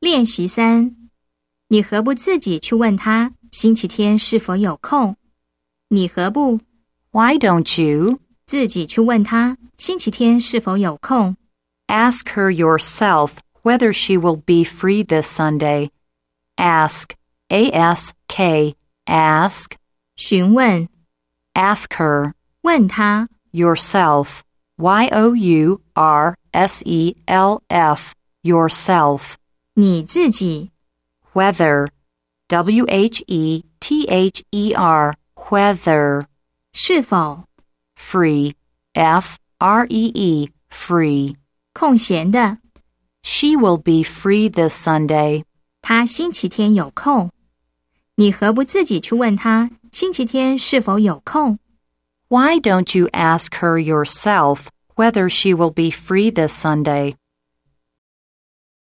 练习3，你何不自己去问他星期天是否有空？你何不 Why don't you 自己去问他星期天是否有空？ ask her yourself whether she will be free this Sunday? Ask, A-S-K, ask, 询问 ask her, 问他 yourself, Y-O-U-R-S-E-L-F, yourself, 你自己 whether, W-H-E-T-H-E-R, whether, 是否 free, F-R-E-E, free. 空闲的 She will be free this Sunday. 他星期天有空。你何不自己去问他星期天是否有空？ Why don't you ask her yourself whether she will be free this Sunday?